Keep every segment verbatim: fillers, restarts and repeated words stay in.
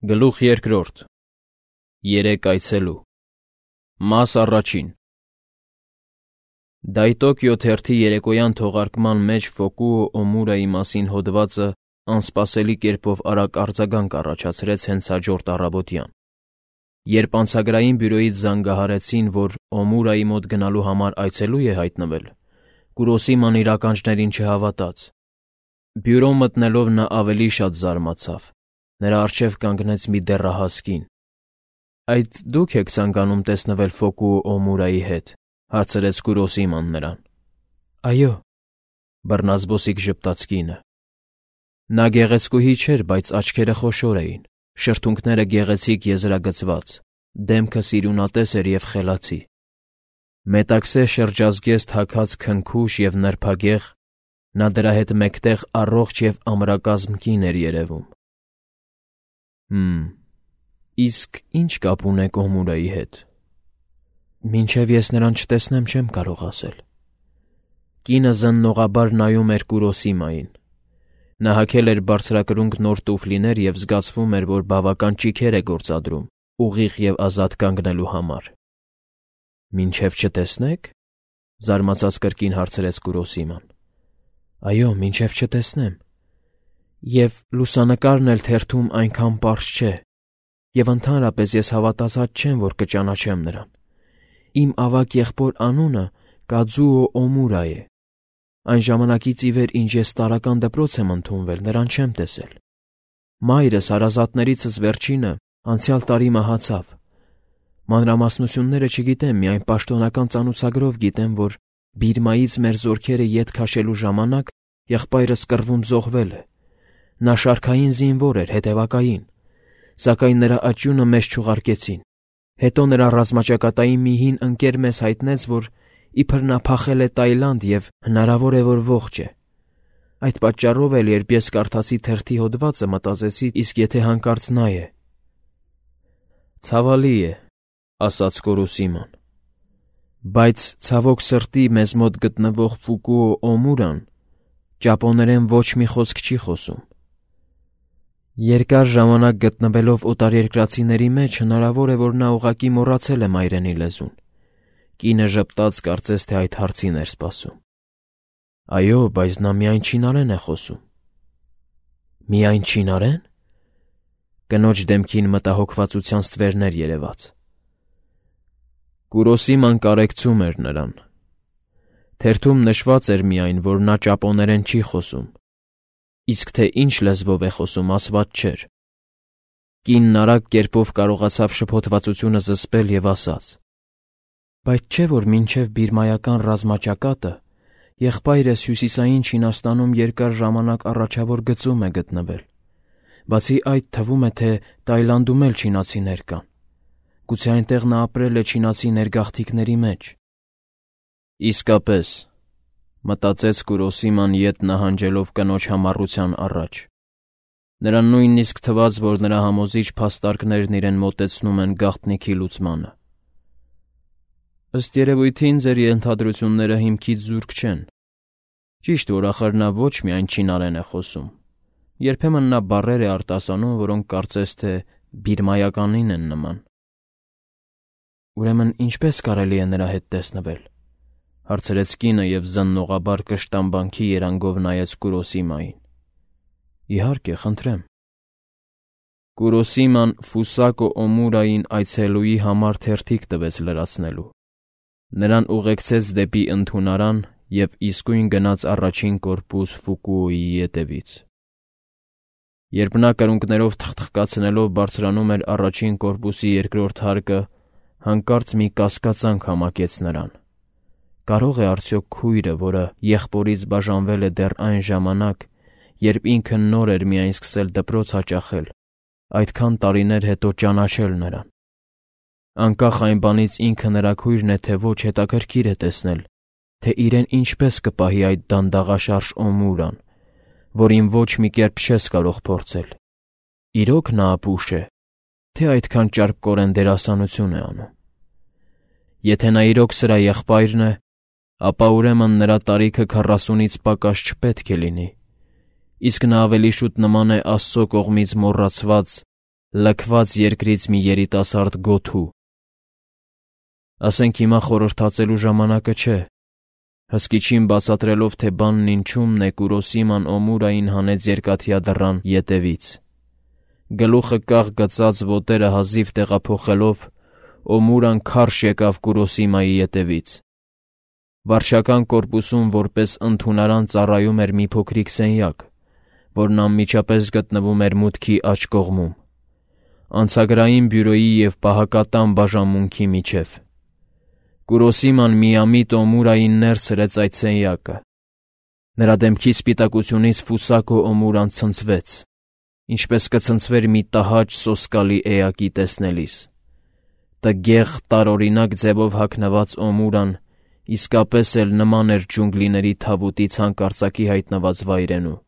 Գլուխ երկրորդ Երեք այցելու Մաս առաջին Դայտոկիո թերթի երեկոյան թողարկման մեջ Ֆոկուո Օմուրայի մասին հոդվածը անսպասելի կերպով արագ արձագանք առաջացրեց հենց հաջորդ առավոտյան, երբ անցագրային բյուրոյից զանգահարեցին, որ Օմուրայի մոտ գնալու համար այցելու է հայտնվել, Կուրոսիման իր ականջներին չհավատաց։ Բյուրո մտնելով նա ավելի շատ զարմացավ, նրա առջև կանգնեց մի դեռահաս կին։ Այդ դուք եք ցանկանում տեսնվել Ֆոկուո Օմուրայի հետ, հարցրեց Կուրոսիման նրան։ Այո, բռնազբոսիկ ժպտաց կինը։ Նա գեղեցկուհի չէր, բայց աչքերը խոշոր էին, շրթունքները գեղեցիկ եզրագծված, դեմքը սիրունատես էր և խելացի։ Մետաքսե շրջազգեստ հագած քնքուշ և նրբագեղ, նա դրա հետ մեկտեղ առողջ և ամրակազմ կին էր երևում։ Հմ, իսկ ի՞նչ կապ ունեք Օմուրայի հետ։ Մինչև ես նրան չտեսնեմ, չեմ կարող ասել։ Կինը զննողաբար նայում էր Կուրոսիմային։ Նա հագել էր բարձրակրունկ նոր տուֆլիներ և զգացվում էր, որ բավական ճիգեր է գործադրում ուղիղ և ազատ կանգնելու համար։ Մինչև չտեսնեք, զարմացած կրկին հարցրեց Կուրոսիման։ Այո, մինչև չտեսնեմ։ Եվ լուսանկարն էլ թերթում այնքան պարզ չէ, և ընդհանրապես ես հավատացած չեմ, որ կճանաչեմ նրան։ Իմ ավագ եղբոր անունը Կաձուո Օմուրա է։ Այն ժամանակից ի վեր, ինչ ես տարրական դպրոց եմ ընդունվել, նրան չեմ տեսել։ Մայրս, հարազատներիցս վերջինը, անցյալ տարի մահացավ։ Մանրամասնությունները չգիտեմ, միայն պաշտոնական ծանուցագրով գիտեմ, որ Բիրմայից մեր զորքերը ետ քաշելու ժամանակ եղբայրս կռվում զոհվել է։ Նա շարքային զինվոր էր, հետևակային, սակայն նրա աճյունը մեզ չուղարկեցին։ Հետո նրա ռազմաճակատային մի հին ընկեր մեզ հայտնեց, որ իբր նա փախել է Տայլանդ և հնարավոր է, որ ողջ է։ Այդ պատճառով էլ, երբ ես կարդացի թերթի հոդվածը, մտածեցի, իսկ եթե հանկարծ նա է։ Ցավալի է, ասաց Կուրոսիման։ Բայց ցավոք սրտի մեզ մոտ գտնվող Ֆուկուո Օմուրան ճապոներեն ոչ մի խոսք չի խոսում։ Երկար ժամանակ գտնվելով օտարերկրացիների մեջ, հնարավոր է, որ նա ուղղակի մոռացել է մայրենի լեզուն։ Կինը ժպտաց, կարծես թե այդ հարցին էր սպասում։ Այո, բայց նա միայն չինարեն է խոսում։ Միայն չինարեն։ Կնոջ դեմքին մտահոգվածության ստվերներ երևաց։ Կուրոսիման կարեկցում էր նրան։ Թերթում նշված էր միայն, որ նա ճապոներեն չի խոսում, իսկ թե ինչ լեզվով է խոսում, ասված չէր։ Կինն արագ կերպով կարողացավ շփոթվածությունը զսպել և ասաց. Բայց չէ՞ որ մինչև բիրմայական ռազմաճակատը եղբայրս Հյուսիսային Չինաստանում երկար ժամանակ առաջավոր գծում է գտնվել։ Բացի այդ, թվում է, թե Տայլանդում էլ չինացիներ կան։ Գուցե այնտեղ նա ապրել է չինացի ներգաղթիքների մեջ։ Իսկապես, մտածեց Կուրոսիման ետ նահանջելով կնոջ համառության առաջ։ Նրան նույնիսկ թվաց, որ նրա համոզիչ փաստարկներն իրեն մոտեցնում են գաղտնիքի լուծմանը։ Ըստ երևույթին ձեր ենթադրությունները հիմքից զուրկ չեն։ Ճիշտ, որ ախր նա ոչ միայն չինարեն է խոսում։ Երբեմն նա բառեր է արտասանում, որոնք կարծես թե բիրմայականին են նման։ Ուրեմն ինչպես կարելի է նրա հետ տեսնվել, հարցրեց կինը և զննողաբար կշտամբանքի երանգով նայեց Կուրոսիմային։ Իհարկե, խնդրեմ։ Կուրոսիման Ֆուսակո Օմուրային այցելուի համար թերթիկ տվեց լրացնելու։ Նրան ուղեկցեց դեպի ընդունարան և իսկույն գնաց առաջին կորպուս Ֆուկուոյի ետևից։ Երբ նա կրունկներով թխթխկացնելով բարձրանում էր առաջին կորպուսի երկրորդ հարկը, հանկարծ մի կասկածանք համակեց նրան։ Կարո՞ղ է արդյոք քույրը, որը եղբորից բաժանվել է դեռ այն ժամանակ, երբ ինքը նոր էր միայն սկսել դպրոց հաճախել, այդքան տարիներ հետո ճանաչել նրան։ Անկախ այն բանից ինքը նրա քույրն է, թե ոչ, հետաքրքիր է տեսնել, թե իրեն ինչպես կպահի այդ դանդաղաշարժ Օմուրան, որին ոչ մի կերպ չես կարող փորձել։ Իրոք նա ապուշ է, թե այդքան ճարպկորեն դերասանություն է անում։ Եթե նա իրոք սրա եղբայրն է, ապա ուրեմն նրա տարիքը քառասունից պակաս չպետք է լինի, իսկ նա ավելի շուտ նման է Աստծո կողմից մոռացված, լքված երկրից մի երիտասարդ գոթու։ Ասենք հիմա խորհրդածելու ժամանակը չէ։ Հսկիչին բացատրելով, թե բանն ինչումն է, Կուրոսիման Օմուրային հանեց երկաթյա դռան ետևից։ Գլուխը կաղ գծած, ոտերը հազիվ տեղափոխելով, Օմուրան քարշ եկավ Կուրոսիմայի ետևից։ Վարչական կորպուսում որպես ընդունարան ծառայում էր մի փոքրիկ սենյակ, որն անմիջապես գտնվում էր մուտքի աջ կողմում, անցագրային բյուրոյի և պահակատան բաժանմունքի միջև։ Կուրոսիման միամիտ Օմուրային ներս սրեց այդ սենյակը։ Նրա դեմքի սպիտակությունից Ֆուսակո Օմուրան ցնցվեց, ինչպես կցնցվեր մի տհաճ սոսկալի էակի տեսնելիս։ Տգեղ, տարօրինակ ձևով հագնված Օմուրան իսկապես էլ նման էր ջունգլիների թավուտից հանկարծակի հայտնված վայրենու։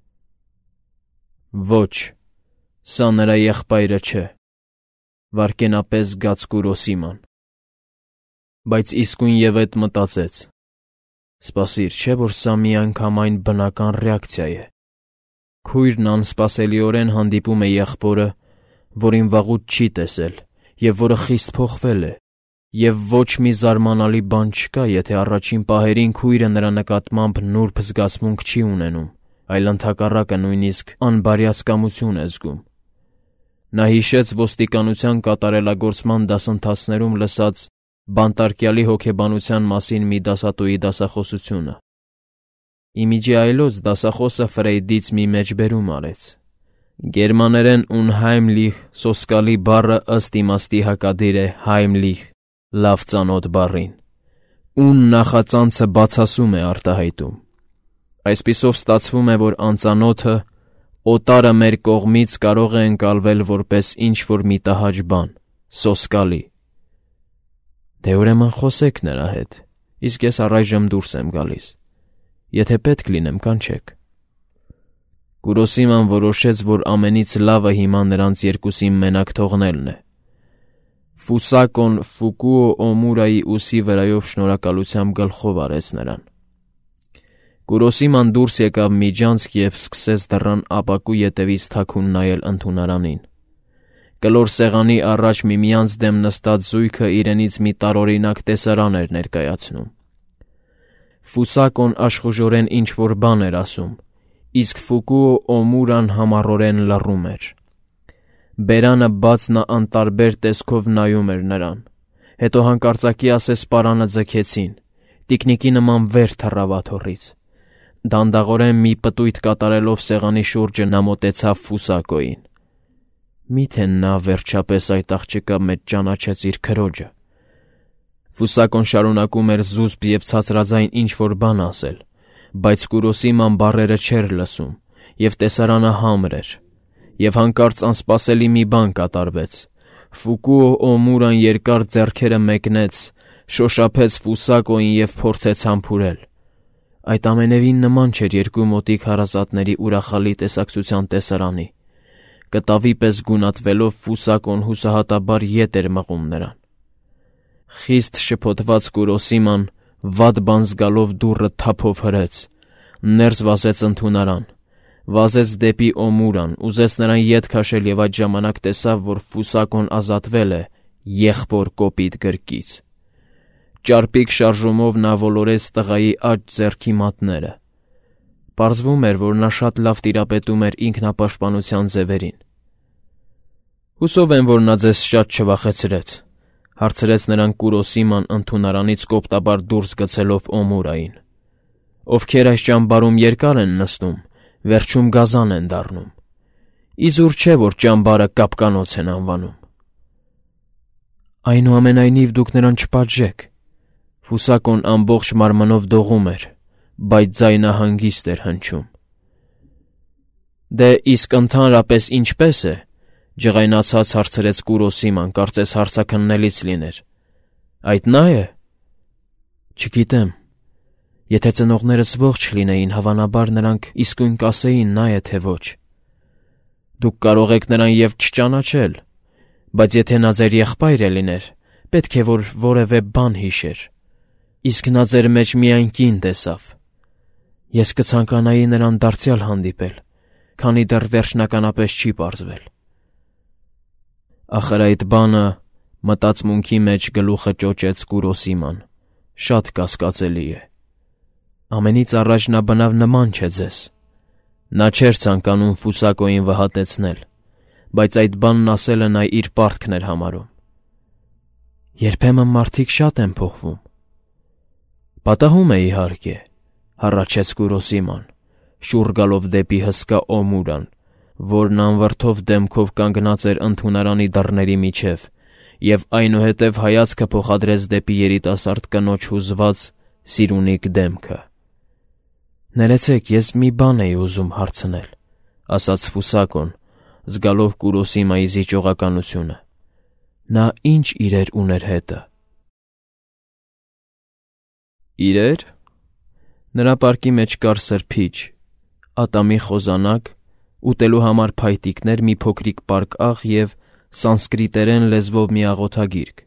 Ոչ, սա նրա եղբայրը չէ, վայրկենապես զգաց Կուրոսիման։ Բայց իսկույն և էդ մտածեց. սպասիր, չէ՞ որ սա միանգամայն բնական ռեակցիա է։ Քույրն անսպասելիորեն հանդիպում է եղբորը, որին վաղուց չի տեսել, և որը խիստ փոխվել է, և ոչ մի զարմանալի բան չկա, եթե առաջին պահերին քույրը նրա նկատմամբ նուրբ զգացմունք չի ունենում, այլ ընդհակառակը նույնիսկ անբարյացկամություն է զգում։ Նա հիշեց ոստիկանության կատարելագործման դասընթացներում լսած բանտարկյալի հոգեբանության մասին մի դասատուի դասախոսությունը։ Իմիջի այլոց դասախոսը Ֆրեյդից մի մեջբերում արեց։ Գերմաներեն «unheimlich» սոսկալի բառը ըստ իմաստի հակադիր է «heimlich» լավ ծանոթ բառին։ «Un» նախածանցը բացասում է արտահայտում։ Այսպիսով ստացվում է, որ անծանոթը, օտարը մեր կողմից կարող է ընկալվել որպես ինչ-որ մի տհաճ բան, սոսկալի։ Դե ուրեմն խոսեք նրա հետ, իսկ ես առայժմ դուրս եմ գալիս։ Եթե պետք լինեմ, կանչեք։ Կուրոսիման որոշեց, որ ամենից լավը հիմա նրանց երկուսին մենակ թողնելն է։ Ֆուսակոն Ֆուկուո Օմուրայի ուսի վրայով շնորհակալությամբ գլխով արեց նրան։ Կուրոսիման դուրս եկավ միջանցք և սկսեց դռան ապակու ետևից թաքուն նայել ընդունարանին։ Կլոր սեղանի առաջ միմյանց դեմ նստած զույգը իրենից մի տարօրինակ տեսարան էր ներկայացնում։ Ֆուսակոն աշխուժորեն ինչ-որ բան էր ասում, իսկ Ֆուկուո Օմուրան համառորեն լռում էր։ Բերանը բաց նա անտարբեր տեսքով նայում էր նրան, հետո հանկարծակի ասես պարանը ձգեցին, տիկնիկի նման վեր թռավ աթոռից։ Դանդաղորեն մի պտույտ կատարելով սեղանի շուրջը նա մոտեցավ Ֆուսակոյին։ Միթե նա վերջապես այդ աղջկա մեջ ճանաչեց իր քրոջը։ Ֆուսակոն շարունակում էր զուսպ և ցածրաձայն ինչ-որ բան ասել, բայց Կուրոսիման բառերը չէր լսում, և տեսարանը համր էր, և հանկարծ անսպասելի մի բան կատարվեց։ Ֆուկուո Օմուրան երկար ձեռքերը մեկնեց, շոշափեց Ֆուսակոյին և փորձեց համբուրել։ Այդ ամենևին նման չէր երկու մոտիկ հարազատների ուրախալի տեսակցության տեսարանի։ Կտավի պես գունատվելով Ֆուսակոն հուսահատաբար ետ էր մղում նրան։ Խիստ շփոթված Կուրոսիման, վատ բան զգալով դուռը թափով հրեց, ներս վազեց ընդունարան, վազեց դեպի Օմուրան, ուզեց նրան ետ քաշել և այդ ժամանակ տեսավ, որ Ֆուսակոն ազատվել է եղբոր կոպիտ գրկից։ Ճարպիկ շարժումով նա ոլորեց տղայի աջ ձեռքի մատները։ Պարզվում էր, որ նա շատ լավ տիրապետում էր ինքնապաշտպանության ձևերին։ Հուսով եմ, որ նա ձեզ շատ չվախեցրեց, հարցրեց նրան Կուրոսիման ընդունարանից կոպտաբար դուրս գցելով Օմուրային։ Ովքեր այս ճամբարում երկար են նստում, վերջում գազան են դառնում։ Իզուր չէ, որ ճամբարը կապկանոց են անվանում։ Այնուամենայնիվ դուք նրան չպատժեք։ Ֆուսակոն ամբողջ մարմնով դողում էր, բայց ձայնը հանգիստ էր հնչում։ Դե իսկ ընդհանրապես ինչպե՞ս է, ջղայնացած հարցրեց Կուրոսիման, կարծես հարցաքննելից լիներ։ Այդ նա է։ Չգիտեմ։ Եթե ծնողներս ողջ լինեին, հավանաբար նրանք իսկույն կասեին նա է, թե ոչ։ Դուք կարող եք նրան և չճանաչել, բայց եթե նա ձեր եղբայրը լիներ, պետք է որ որևէ բան հիշեր։ Իսկ նա ձեր մեջ միայն կին տեսավ։ Ես կցանկանայի նրան դարձյալ հանդիպել, քանի դեռ վերջնականապես չի պարզվել։ Ախր այդ բանը մտածմունքի մեջ գլուխը ճոճեց Կուրոսիման, շատ կասկածելի է։ Ամենից առաջ նա բնավ նման չէ ձեզ։ Նա չէր ցանկանում Ֆուսակոյին վհատեցնել, բայց այդ բանն ասելը նա իր պարտքն էր համարում։ Երբեմն մարդիկ շատ են փոխվում։ Պատահում է իհարկե, հառաչեց Կուրոսիման, շուռ գալով դեպի հսկա Օմուրան, որն անվրդով դեմքով կանգնած էր ընդունարանի դռների միջև, և այնուհետև հայացքը փոխադրեց դեպի երիտասարդ կնոջ հուզված, սիրունիկ դեմքը։ Ներեցեք, ես մի բան էի ուզում հարցնել, ասաց Ֆուսակոն, զգալով Կուրոսիմայի զիջողականությունը։ Նա ինչ իրեր ուներ հետը։ Իրեր։ Նրա պարկի մեջ կար սրբիչ, ատամի խոզանակ, ուտելու համար փայտիկներ, մի փոքրիկ պարկ աղ և սանսկրիտերեն լեզվով մի աղոթագիրք։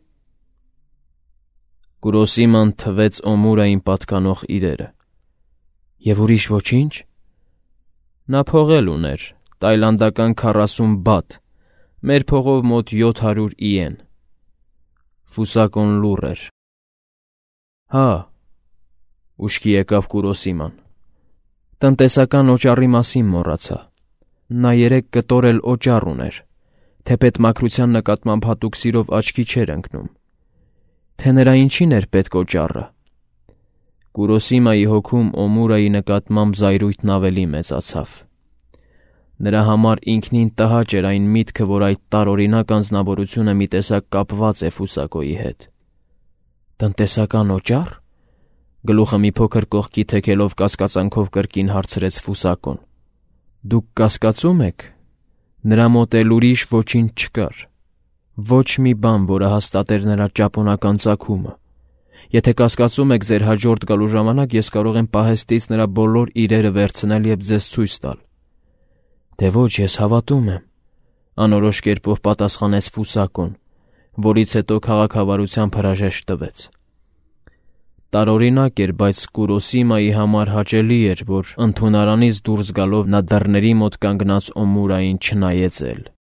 Կուրոսիման թվեց Օմուրային պատկանող իրերը։ Եվ ուրիշ ոչինչ։ Նա փողել ուներ, տայլանդական քառասուն բաթ, մեր փողով մոտ յոթ հարյուր իեն։ Ֆուսակոն լուռ էր։ Հա, ուշքի եկավ Կուրոսիման։ Տնտեսական օճառի մասին մոռացա։ Նա երեք կտոր էլ օճառ ուներ, թեպետ մաքրության նկատմամբ հատուկ սիրով աչքի չէր ընկնում։ Թե նրա ինչին էր պետք օճառը։ Կուրոսիմայի հոգում Օմուրայի նկատմամբ զայրույթն ավելի մեծացավ։ Նրա համար ինքնին տհաճ էր այն միտքը, որ այդ տարօրինակ անձնավորությունը մի տեսակ կապված է Ֆուսակոյի հետ։ Տնտեսական օճառ։ Գլուխը մի փոքր կողքի թեքելով կասկածանքով կրկին հարցրեց Ֆուսակոն։ Դուք կասկածում եք։ Նրա մոտ էլ ուրիշ ոչինչ չկար։ Ոչ մի բան, որը հաստատեր նրա ճապոնական ծագումը։ Եթե կասկածում եք ձեր հաջորդ գալու ժամանակ, ես կարող եմ պահեստից նրա բոլոր իրերը վերցնել և ձեզ ցույց տալ։ Դե ոչ, ես հավատում եմ, անորոշ կերպով պատասխանեց Ֆուսակոն, որից հետո քաղաքավարությամբ հրաժեշտ տվեց։ Տարօրինակ էր, բայց Կուրոսիմայի համար հաճելի էր, որ ընդունարանից դուրս գալով նա դռների մոտ կանգնած Օմուրային չնայեց էլ։